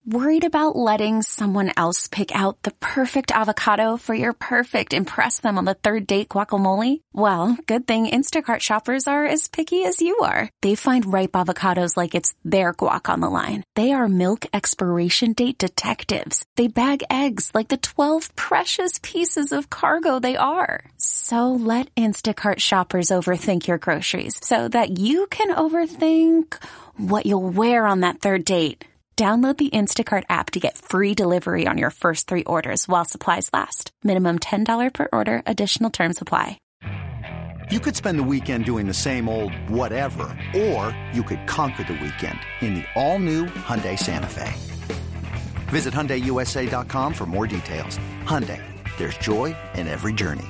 Worried about letting someone else pick out the perfect avocado for your perfect impress them on the third date guacamole? Well, good thing Instacart shoppers are as picky as you are. They find ripe avocados like it's their guac on the line. They are milk expiration date detectives. They bag eggs like the 12 precious pieces of cargo they are. So let Instacart shoppers overthink your groceries so that you can overthink what you'll wear on that third date. Download the Instacart app to get free delivery on your first 3 orders while supplies last. Minimum $10 per order. Additional terms apply. You could spend the weekend doing the same old whatever, or you could conquer the weekend in the all-new Hyundai Santa Fe. Visit HyundaiUSA.com for more details. Hyundai, there's joy in every journey.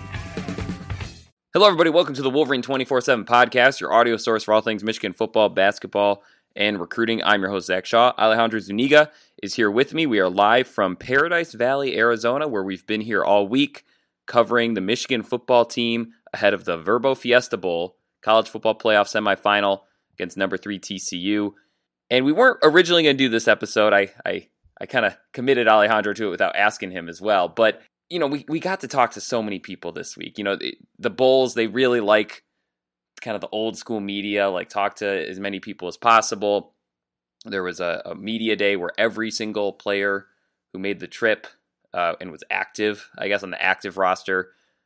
Hello, everybody. Welcome to the Wolverine 24/7 podcast, your audio source for all things Michigan football, basketball, and recruiting. I'm your host, Zach Shaw. Alejandro Zuniga is here with me. We are live from Paradise Valley, Arizona, where we've been here all week covering the Michigan football team ahead of the Verbo Fiesta Bowl, college football playoff semifinal against number 3 TCU. And we weren't originally going to do this episode. I kind of committed Alejandro to it without asking him as well. But, you know, we got to talk to so many people this week. You know, the Bulls, they really like kind of the old school media, like talk to as many people as possible. There was a media day where every single player who made the trip and was active, I guess on the active roster,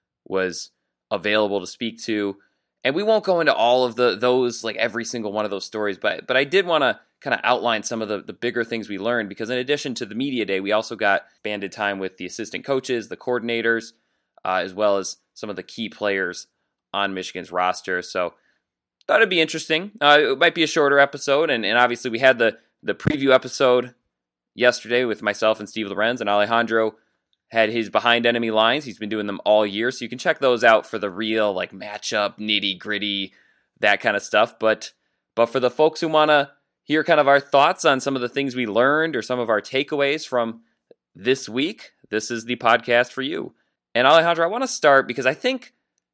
was available to speak to. And we won't go into all of those, like every single one of those stories, but I did want to kind of outline some of the bigger things we learned, because in addition to the media day, we also got banded time with the assistant coaches, the coordinators, as well as some of the key players on Michigan's roster. So thought it'd be interesting. It might be a shorter episode, and obviously we had the preview episode yesterday with myself and Steve Lorenz, and Alejandro had his Behind Enemy Lines. He's been doing them all year, so you can check those out for the real like matchup, nitty gritty, that kind of stuff. But for the folks who want to hear kind of our thoughts on some of the things we learned or some of our takeaways from this week, this is the podcast for you. And Alejandro, I want to start because I think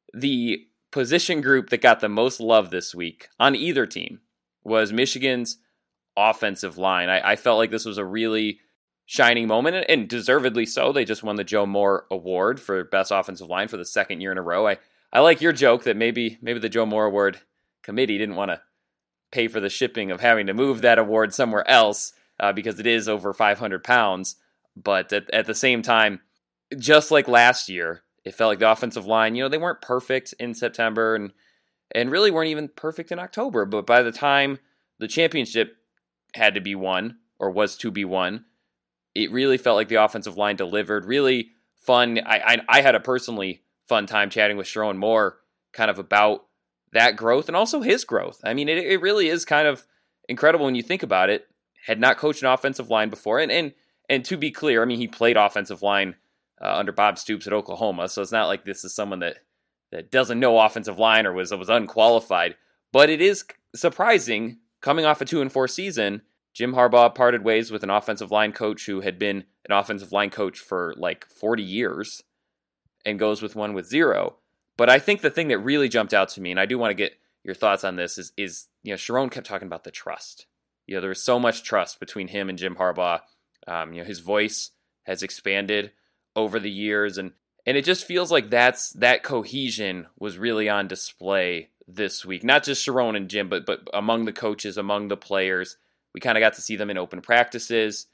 the position group that got the most love this week on either team was Michigan's offensive line. I felt like this was a really shining moment, and deservedly so. They just won the Joe Moore Award for Best Offensive Line for the second year in a row. I like your joke that maybe the Joe Moore Award committee didn't want to pay for the shipping of having to move that award somewhere else because it is over 500 pounds. But at the same time, just like last year, it felt like the offensive line, you know, they weren't perfect in September and really weren't even perfect in October. But by the time the championship had to be won or was to be won, it really felt like the offensive line delivered. Really fun. I had a personally fun time chatting with Sherrone Moore kind of about that growth and also his growth. I mean, it really is kind of incredible when you think about it. Had not coached an offensive line before. And to be clear, I mean, he played offensive line under Bob Stoops at Oklahoma, so it's not like this is someone that doesn't know offensive line or was unqualified. But it is surprising, coming off a 2-4 season, Jim Harbaugh parted ways with an offensive line coach who had been an offensive line coach for like 40 years and goes with one with 0. But I think the thing that really jumped out to me, and I do want to get your thoughts on this, is you know, Sherrone kept talking about the trust. You know, there was so much trust between him and Jim Harbaugh. You know, his voice has expanded over the years, and it just feels like that cohesion was really on display this week. Not just Sherrone and Jim, but among the coaches, among the players. We kind of got to see them in open practices.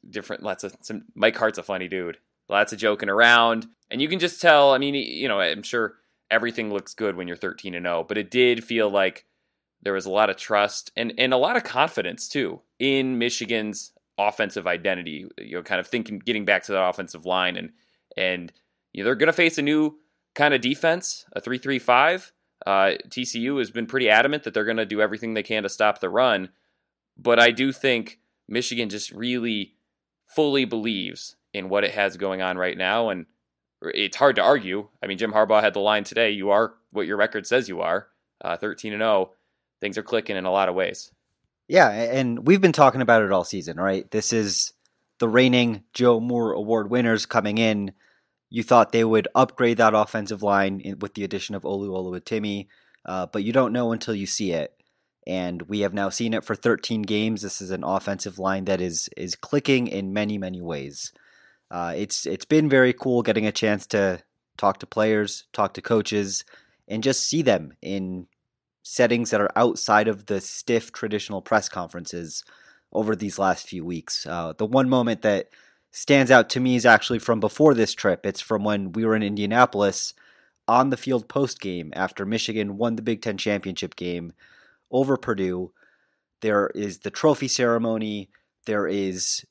Mike Hart's a funny dude. Lots of joking around, and you can just tell. I mean, you know, I'm sure everything looks good when you're 13-0, but it did feel like there was a lot of trust and a lot of confidence too in Michigan's offensive identity. You know, kind of getting back to that offensive line and you know, they're going to face a new kind of defense, a 3-3-5. TCU has been pretty adamant that they're going to do everything they can to stop the run. But I do think Michigan just really fully believes in what it has going on right now. And it's hard to argue. I mean, Jim Harbaugh had the line today, you are what your record says you are, 13-0. Things are clicking in a lot of ways. Yeah, and we've been talking about it all season, right? This is the reigning Joe Moore Award winners coming in. You thought they would upgrade that offensive line with the addition of Olu Oluwatimi, but you don't know until you see it. And we have now seen it for 13 games. This is an offensive line that is clicking in many, many ways. It's been very cool getting a chance to talk to players, talk to coaches, and just see them in settings that are outside of the stiff traditional press conferences over these last few weeks. The one moment that stands out to me is actually from before this trip. It's from when we were in Indianapolis on the field post game after Michigan won the Big Ten championship game over Purdue. There is the trophy ceremony. There is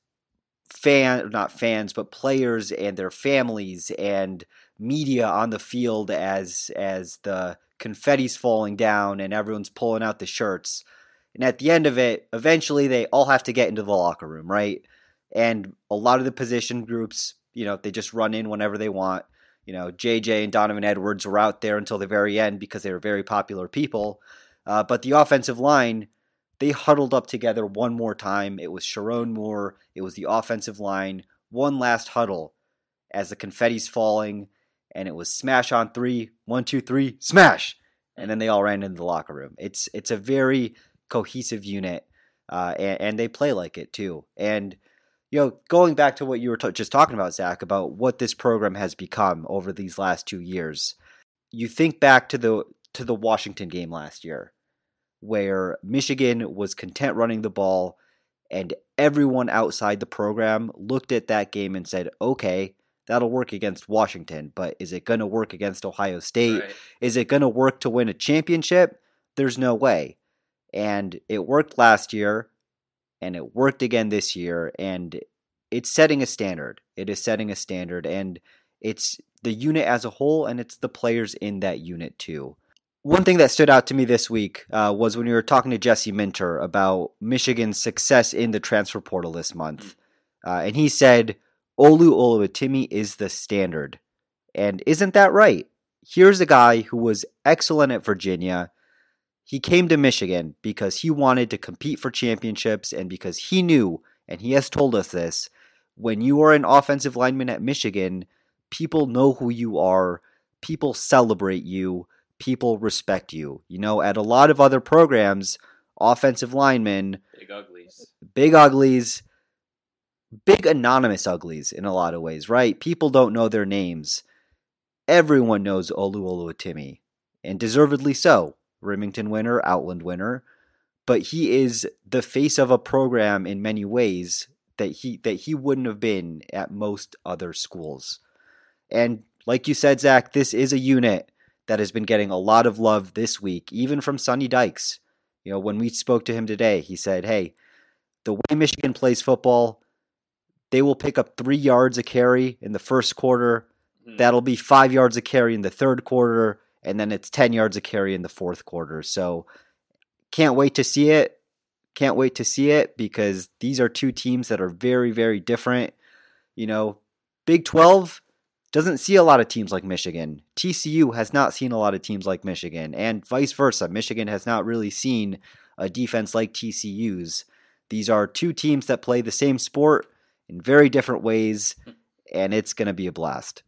not fans, but players and their families and media on the field as the confetti's falling down and everyone's pulling out the shirts. And at the end of it, eventually they all have to get into the locker room, right? And a lot of the position groups, they just run in whenever they want. JJ and Donovan Edwards were out there until the very end because they were very popular people. But the offensive line, they huddled up together one more time. It was Sharon Moore. It was the offensive line. One last huddle as the confetti's falling, and it was smash on 3. 1, 2, 3, smash! And then they all ran into the locker room. It's a very cohesive unit, and they play like it too. And going back to what you were just talking about, Zach, about what this program has become over these last 2 years, you think back to the Washington game last year, where Michigan was content running the ball, and everyone outside the program looked at that game and said, okay, that'll work against Washington, but is it going to work against Ohio State? Right. Is it going to work to win a championship? There's no way. And it worked last year, and it worked again this year, and it's setting a standard. It is setting a standard, and it's the unit as a whole, and it's the players in that unit too. One thing that stood out to me this week was when we were talking to Jesse Minter about Michigan's success in the transfer portal this month. And he said, Olu Oluwatimi is the standard. And isn't that right? Here's a guy who was excellent at Virginia. He came to Michigan because he wanted to compete for championships and because he knew, and he has told us this, when you are an offensive lineman at Michigan, people know who you are, people celebrate you, people respect you. At a lot of other programs, offensive linemen, big uglies, big anonymous uglies in a lot of ways, right? People don't know their names. Everyone knows Olu Oluwatimi, and deservedly so. Remington winner, Outland winner, but he is the face of a program in many ways that he wouldn't have been at most other schools. And like you said, Zach, this is a unit that has been getting a lot of love this week, even from Sonny Dykes. When we spoke to him today, he said, hey, the way Michigan plays football, they will pick up 3 yards a carry in the first quarter. That'll be 5 yards a carry in the third quarter, and then it's 10 yards a carry in the fourth quarter. So can't wait to see it. Can't wait to see it because these are two teams that are very, very different. Big 12 doesn't see a lot of teams like Michigan. TCU has not seen a lot of teams like Michigan, and vice versa. Michigan has not really seen a defense like TCU's. These are two teams that play the same sport in very different ways, and it's going to be a blast.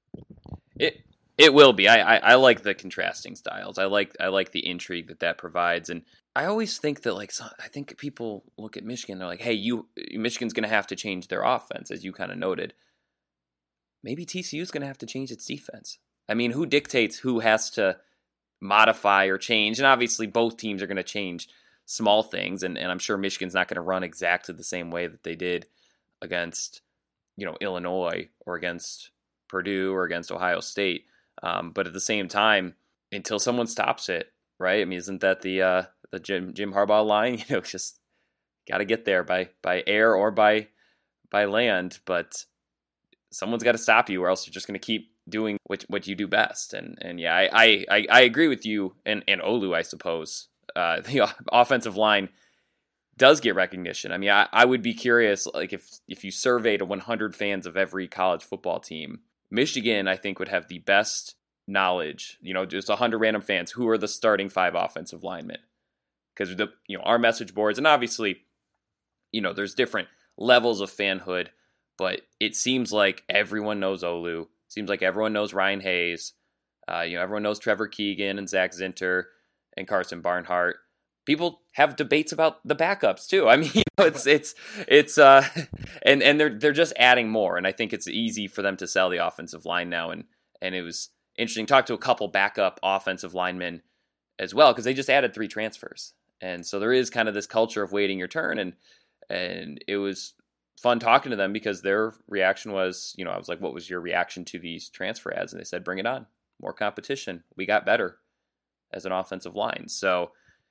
It will be. I like the contrasting styles. I like the intrigue that provides, and I always think that I think people look at Michigan, they're like, hey, Michigan's going to have to change their offense, as you kind of noted. Maybe TCU's going to have to change its defense. I mean, who dictates who has to modify or change? And obviously both teams are going to change small things, and I'm sure Michigan's not going to run exactly the same way that they did against, Illinois or against Purdue or against Ohio State. But at the same time, until someone stops it, right? I mean, isn't that the Jim Harbaugh line? Just got to get there by air or by land, but someone's got to stop you, or else you're just going to keep doing what you do best. And yeah, I agree with you and Olu, I suppose. The offensive line does get recognition. I mean, I would be curious, if you surveyed 100 fans of every college football team, Michigan, I think, would have the best knowledge, just 100 random fans, who are the starting 5 offensive linemen. Because our message boards, and obviously, there's different levels of fanhood, but it seems like everyone knows Olu. Seems like everyone knows Ryan Hayes. Everyone knows Trevor Keegan and Zach Zinter and Carson Barnhart. people have debates about the backups too. I mean, and they're just adding more, and I think it's easy for them to sell the offensive line now. And it was interesting. Talk to a couple backup offensive linemen as well, because they just added 3 transfers, and so there is kind of this culture of waiting your turn, and it was fun talking to them because their reaction was, I was like, what was your reaction to these transfer ads? And they said, bring it on, more competition. We got better as an offensive line. So,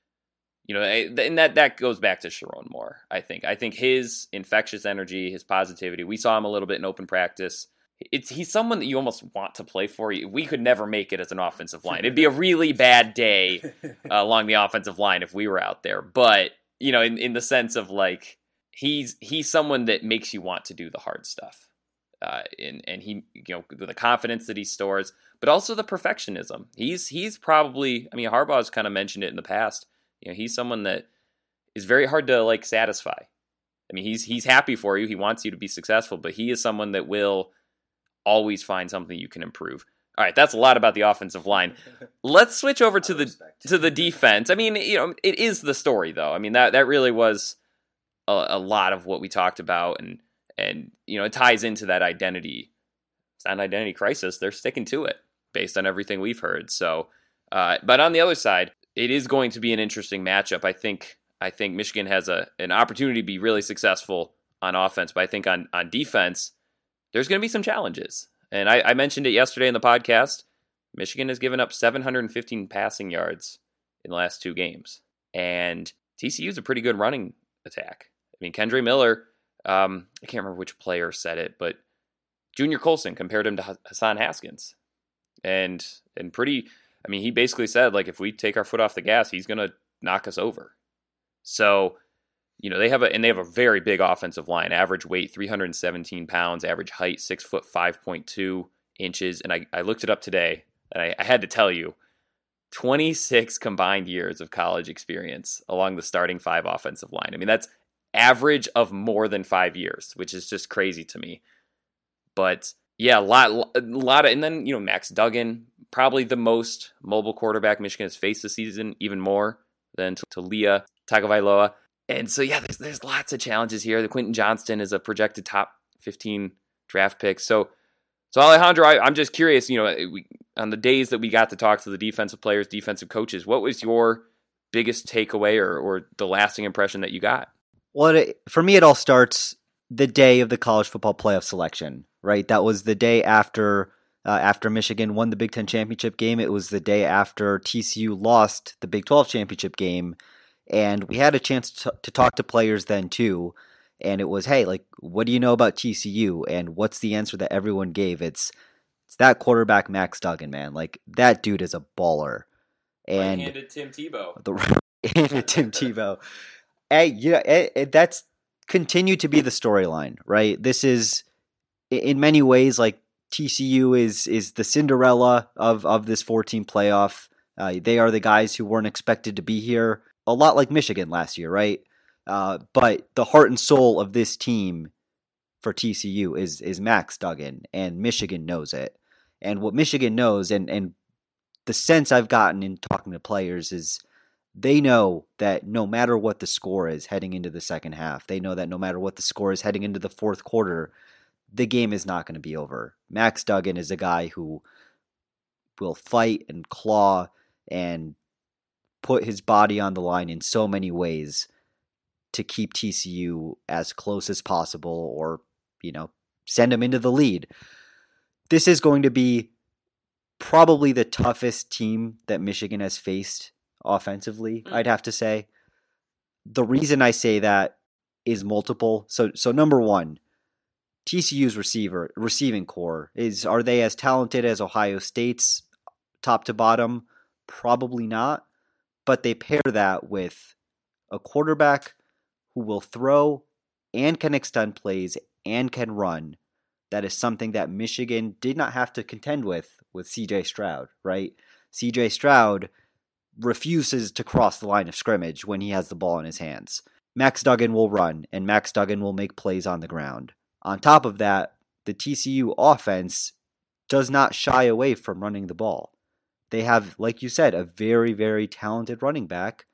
and that goes back to Sherrone Moore, I think. I think his infectious energy, his positivity, we saw him a little bit in open practice. He's someone that you almost want to play for. We could never make it as an offensive line. It'd be a really bad day along the offensive line if we were out there. But, in the sense of like, he's someone that makes you want to do the hard stuff. And he, the confidence that he stores, but also the perfectionism. He's probably, Harbaugh's kind of mentioned it in the past. He's someone that is very hard to like satisfy. He's happy for you. He wants you to be successful, but he is someone that will always find something you can improve. All right, that's a lot about the offensive line. Let's switch over to the defense. It is the story though. That really was a lot of what we talked about, and it ties into that identity. It's not an identity crisis. They're sticking to it based on everything we've heard. So, but on the other side, it is going to be an interesting matchup. I think Michigan has an opportunity to be really successful on offense, but I think on defense, there's going to be some challenges. And I mentioned it yesterday in the podcast. Michigan has given up 715 passing yards in the last 2 games. And TCU is a pretty good running attack. Kendre Miller, I can't remember which player said it, but Junior Colson compared him to Hassan Haskins. And he basically said, like, if we take our foot off the gas, he's going to knock us over. So, they have a very big offensive line. Average weight 317 pounds, average height 6 foot 5.2 inches. And I looked it up today, and I had to tell you, 26 combined years of college experience along the starting 5 offensive line. That's average of more than 5 years, which is just crazy to me. But yeah, a lot of, and then Max Duggan, probably the most mobile quarterback Michigan has faced this season, even more than Taulia Tagovailoa. And so, yeah, there's lots of challenges here. The Quentin Johnston is a projected top 15 draft pick. So Alejandro, I'm just curious, on the days that we got to talk to the defensive players, defensive coaches, what was your biggest takeaway or the lasting impression that you got? Well, for me, it all starts the day of the college football playoff selection, right? That was the day after Michigan won the Big Ten championship game. It was the day after TCU lost the Big 12 championship game. And we had a chance to talk to players then too. And it was, hey, like, what do you know about TCU? And what's the answer that everyone gave? It's that quarterback, Max Duggan, man. Like, that dude is a baller. And right-handed Tim Tebow. The right-handed Tim Tebow. Hey, that's continued to be the storyline, right? This is, in many ways, like, TCU is the Cinderella of this 4-team playoff. They are the guys who weren't expected to be here. A lot like Michigan last year, right? But the heart and soul of this team for TCU is Max Duggan, and Michigan knows it. And what Michigan knows, and the sense I've gotten in talking to players is they know that no matter what the score is heading into the second half, they know that no matter what the score is heading into the fourth quarter, the game is not going to be over. Max Duggan is a guy who will fight and claw and put his body on the line in so many ways to keep TCU as close as possible or, send them into the lead. This is going to be probably the toughest team that Michigan has faced offensively, I'd have to say. The reason I say that is multiple. So number one, TCU's receiving core are they as talented as Ohio State's top to bottom? Probably not. But they pair that with a quarterback who will throw and can extend plays and can run. That is something that Michigan did not have to contend with CJ Stroud, right? CJ Stroud refuses to cross the line of scrimmage when he has the ball in his hands. Max Duggan will run, and Max Duggan will make plays on the ground. On top of that, the TCU offense does not shy away from running the ball. They have, like you said, a very, very talented running back,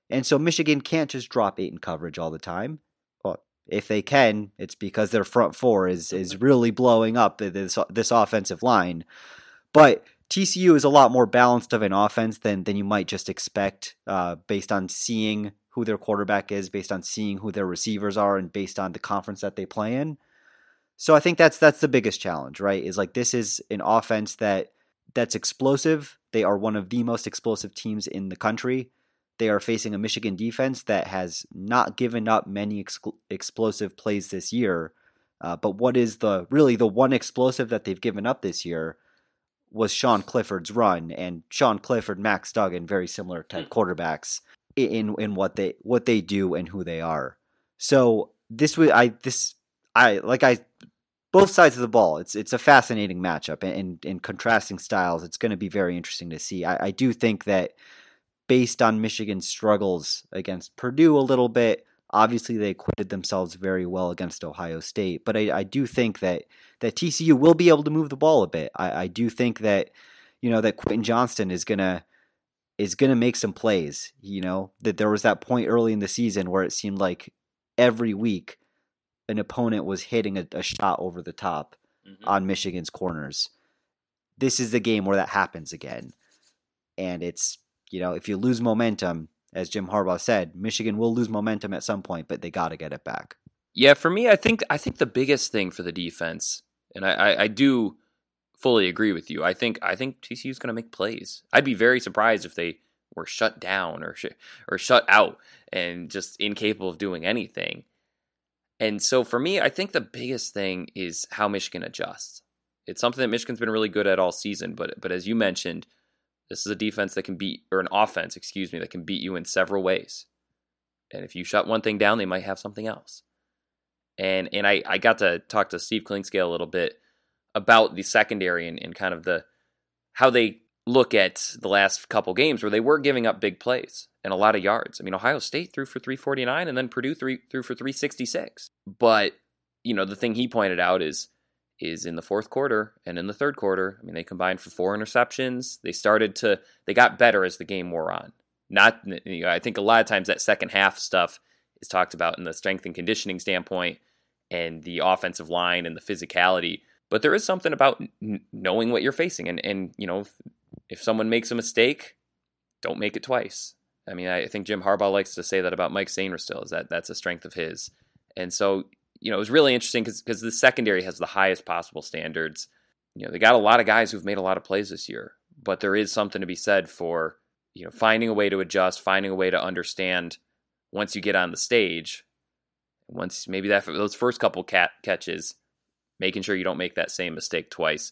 And so Michigan can't just drop 8 in coverage all the time. Well, if they can, it's because their front four is really blowing up this offensive line. But TCU is a lot more balanced of an offense than you might just expect based on seeing who their quarterback is, based on seeing who their receivers are, and based on the conference that they play in. So I think that's the biggest challenge, right? Is like this is an offense that's explosive. They are one of the most explosive teams in the country. They are facing a Michigan defense that has not given up many explosive plays this year. But what is the one explosive that they've given up this year was Sean Clifford's run, and Sean Clifford, Max Duggan, very similar type quarterbacks in what they do and who they are. So both sides of the ball. It's a fascinating matchup, and in contrasting styles, it's going to be very interesting to see. I do think that based on Michigan's struggles against Purdue a little bit, obviously they acquitted themselves very well against Ohio State, but I do think that TCU will be able to move the ball a bit. I do think that that Quentin Johnston is gonna make some plays. That there was that point early in the season where it seemed like every week an opponent was hitting a shot over the top on Michigan's corners. This is the game where that happens again. And it's, if you lose momentum, as Jim Harbaugh said, Michigan will lose momentum at some point, but they got to get it back. Yeah, for me, I think the biggest thing for the defense, and I do fully agree with you. I think TCU is going to make plays. I'd be very surprised if they were shut down or shut out and just incapable of doing anything. And so for me, I think the biggest thing is how Michigan adjusts. It's something that Michigan's been really good at all season, but as you mentioned, this is a defense that can beat, or an offense, that can beat you in several ways. And if you shut one thing down, they might have something else. And I got to talk to Steve Klingscale a little bit about the secondary and kind of how they look at the last couple games where they were giving up big plays and a lot of yards. I mean, Ohio State threw for 349 and then Purdue threw for 366. But, the thing he pointed out is in the fourth quarter and in the third quarter, I mean, they combined for 4 interceptions. They got better as the game wore on. I think a lot of times that second half stuff is talked about in the strength and conditioning standpoint and the offensive line and the physicality. But there is something about knowing what you're facing. And if someone makes a mistake, don't make it twice. I mean, I think Jim Harbaugh likes to say that about Mike Sainristil, is that's a strength of his. And so, it was really interesting because the secondary has the highest possible standards. They got a lot of guys who've made a lot of plays this year, but there is something to be said for, finding a way to adjust, finding a way to understand once you get on the stage, once maybe those first couple catches, making sure you don't make that same mistake twice.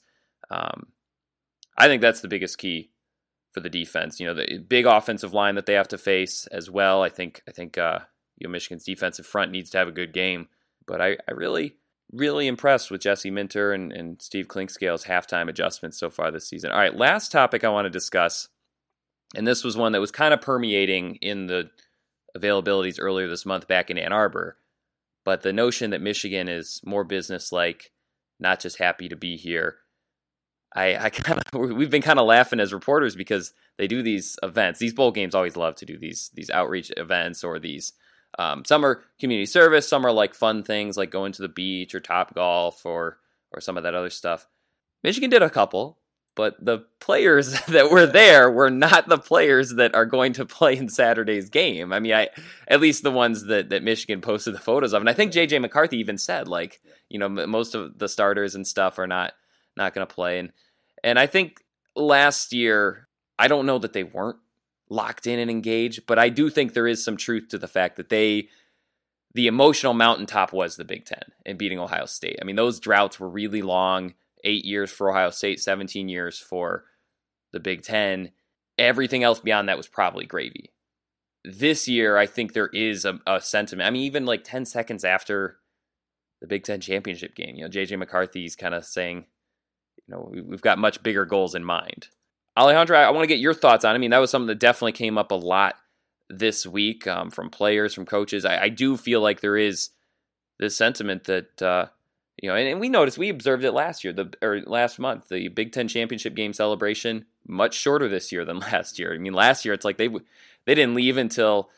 I think that's the biggest key for the defense. The big offensive line that they have to face as well. I think Michigan's defensive front needs to have a good game. But I really, really impressed with Jesse Minter and Steve Klingscale's halftime adjustments so far this season. All right, last topic I want to discuss, and this was one that was kind of permeating in the availabilities earlier this month back in Ann Arbor, but the notion that Michigan is more business-like, not just happy to be here. We've been kind of laughing as reporters because they do these events. These bowl games always love to do these outreach events or these. Some are community service, some are like fun things like going to the beach or Topgolf or some of that other stuff. Michigan did a couple, but the players that were there were not the players that are going to play in Saturday's game. I mean, at least the ones that Michigan posted the photos of. And I think J.J. McCarthy even said, most of the starters and stuff are not going to play. And I think last year, I don't know that they weren't locked in and engaged, but I do think there is some truth to the fact that the emotional mountaintop was the Big Ten and beating Ohio State. I mean, those droughts were really long, 8 years for Ohio State, 17 years for the Big Ten. Everything else beyond that was probably gravy. This year, I think there is a sentiment. I mean, even like 10 seconds after the Big Ten championship game, J.J. McCarthy's kind of saying, we've got much bigger goals in mind. Alejandro, I want to get your thoughts on it. I mean, that was something that definitely came up a lot this week from players, from coaches. I do feel like there is this sentiment that, and we noticed, we observed it last month, the Big Ten championship game celebration, much shorter this year than last year. I mean, last year, it's like they didn't leave until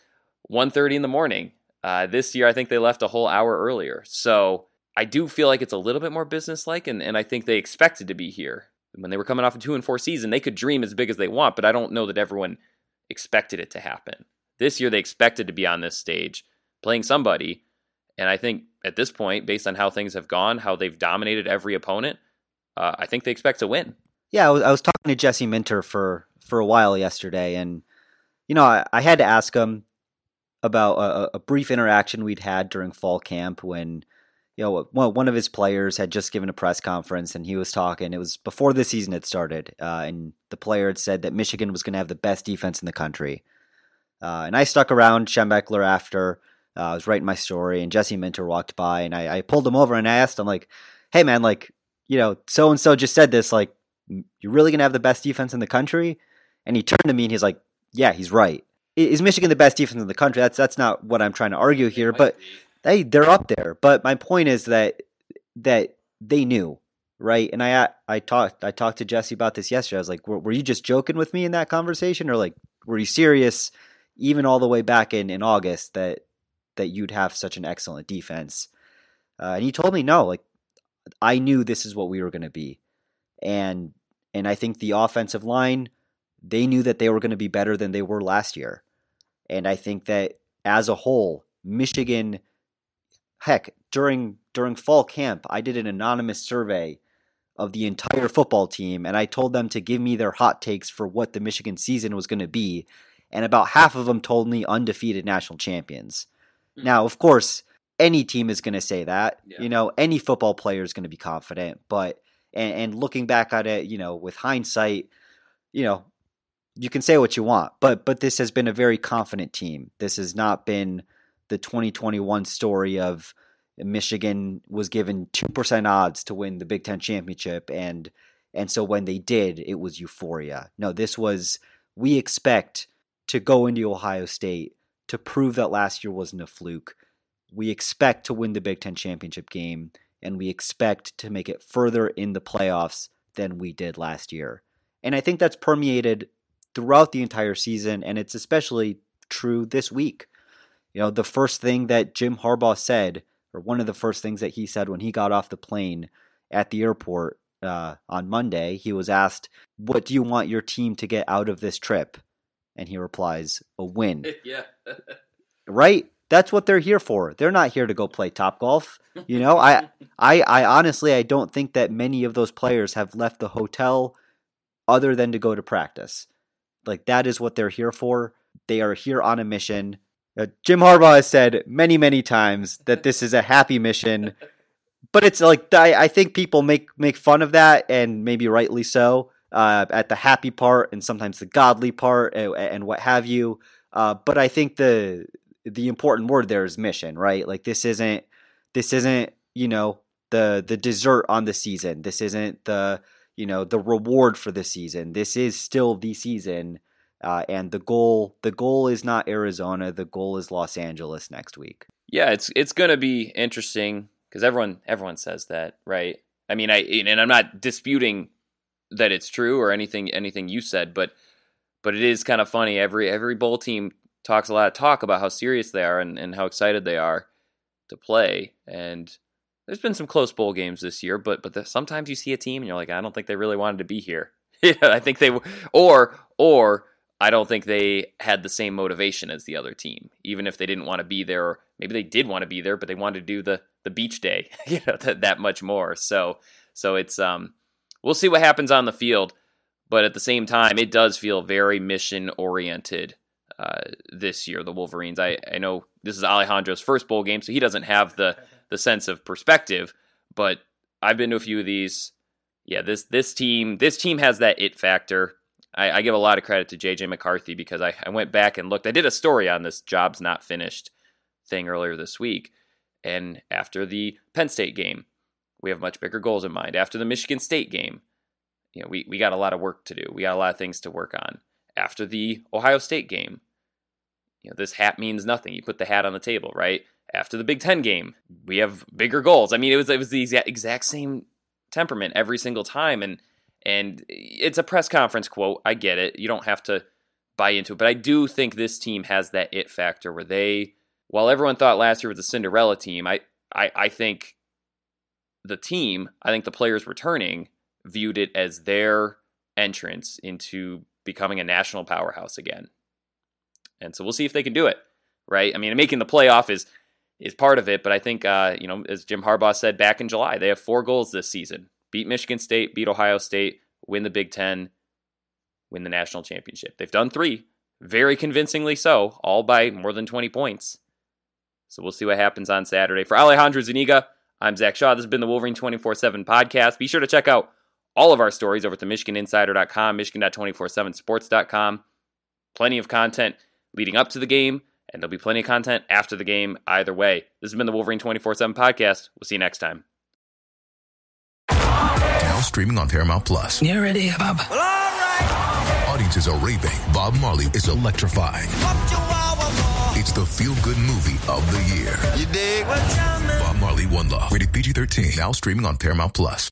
1:30 in the morning. This year, I think they left a whole hour earlier. So I do feel like it's a little bit more businesslike, and I think they expected to be here. When they were coming off a 2-4 season, they could dream as big as they want, but I don't know that everyone expected it to happen. This year, they expected to be on this stage playing somebody, and I think at this point, based on how things have gone, how they've dominated every opponent, I think they expect to win. Yeah, I was talking to Jesse Minter for a while yesterday, and I had to ask him about a brief interaction we'd had during fall camp when one of his players had just given a press conference and he was talking. It was before the season had started, and the player had said that Michigan was going to have the best defense in the country. And I stuck around Schembechler after. I was writing my story, and Jesse Minter walked by, and I pulled him over and I asked him, like, hey man, like, so-and-so just said this, like, you're really going to have the best defense in the country? And he turned to me and he's like, yeah, he's right. Is Michigan the best defense in the country? That's not what I'm trying to argue here, but they're up there. But my point is that they knew, right? And I talked to Jesse about this yesterday. I was like, were you just joking with me in that conversation, or like, were you serious, even all the way back in August, that you'd have such an excellent defense? And he told me no. Like, I knew this is what we were going to be, and I think the offensive line, they knew that they were going to be better than they were last year, and I think that as a whole, Michigan. Heck, during fall camp, I did an anonymous survey of the entire football team, and I told them to give me their hot takes for what the Michigan season was going to be, and about half of them told me undefeated national champions. Mm-hmm. Now, of course, any team is going to say that. Yeah. Any football player is going to be confident, but and looking back at it, with hindsight, you can say what you want, but this has been a very confident team. This has not been the 2021 story of Michigan was given 2% odds to win the Big Ten championship, and so when they did, it was euphoria. No, this was, we expect to go into Ohio State to prove that last year wasn't a fluke. We expect to win the Big Ten championship game, and we expect to make it further in the playoffs than we did last year. And I think that's permeated throughout the entire season, and it's especially true this week. The first thing that Jim Harbaugh said, or one of the first things that he said when he got off the plane at the airport on Monday, he was asked, what do you want your team to get out of this trip? And he replies, a win. Yeah. Right? That's what they're here for. They're not here to go play Topgolf. I honestly, I don't think that many of those players have left the hotel other than to go to practice. Like, that is what they're here for. They are here on a mission. Jim Harbaugh has said many, many times that this is a happy mission, but it's like, I think people make fun of that, and maybe rightly so, at the happy part and sometimes the godly part and what have you. But I think the important word there is mission, right? Like, this isn't the dessert on the season. This isn't the reward for the season. This is still the season. And the goal is not Arizona. The goal is Los Angeles next week. Yeah, it's going to be interesting because everyone says that, right? I mean, and I'm not disputing that it's true or anything you said, but it is kind of funny. Every bowl team talks a lot of talk about how serious they are and how excited they are to play. And there's been some close bowl games this year, but sometimes you see a team and you're like, I don't think they really wanted to be here. I think they or I don't think they had the same motivation as the other team, even if they didn't want to be there. Or maybe they did want to be there, but they wanted to do the beach day, that much more. So it's we'll see what happens on the field, but at the same time, it does feel very mission oriented this year. The Wolverines. I know this is Alejandro's first bowl game, so he doesn't have the sense of perspective, but I've been to a few of these. Yeah, this team has that it factor. I give a lot of credit to J.J. McCarthy because I went back and looked. I did a story on this jobs not finished thing earlier this week. And after the Penn State game, we have much bigger goals in mind. After the Michigan State game, we got a lot of work to do. We got a lot of things to work on. After the Ohio State game, this hat means nothing. You put the hat on the table, right? After the Big Ten game, we have bigger goals. I mean, it was the exact same temperament every single time. And it's a press conference quote. I get it. You don't have to buy into it. But I do think this team has that it factor where while everyone thought last year was a Cinderella team, I think the players returning viewed it as their entrance into becoming a national powerhouse again. And so we'll see if they can do it, right? I mean, making the playoff is part of it, but I think, as Jim Harbaugh said back in July, they have 4 goals this season: beat Michigan State, beat Ohio State, win the Big Ten, win the national championship. They've done 3, very convincingly so, all by more than 20 points. So we'll see what happens on Saturday. For Alejandro Zuniga, I'm Zach Shaw. This has been the Wolverine 24/7 podcast. Be sure to check out all of our stories over at the MichiganInsider.com, Michigan.247sports.com. Plenty of content leading up to the game, and there'll be plenty of content after the game either way. This has been the Wolverine 24/7 podcast. We'll see you next time. Now streaming on Paramount Plus. You ready, Bob? Well, all right. Audiences are raving. Bob Marley is electrifying. It's the feel-good movie of the year. You dig? Bob Marley, One Love. Rated PG-13. Now streaming on Paramount Plus.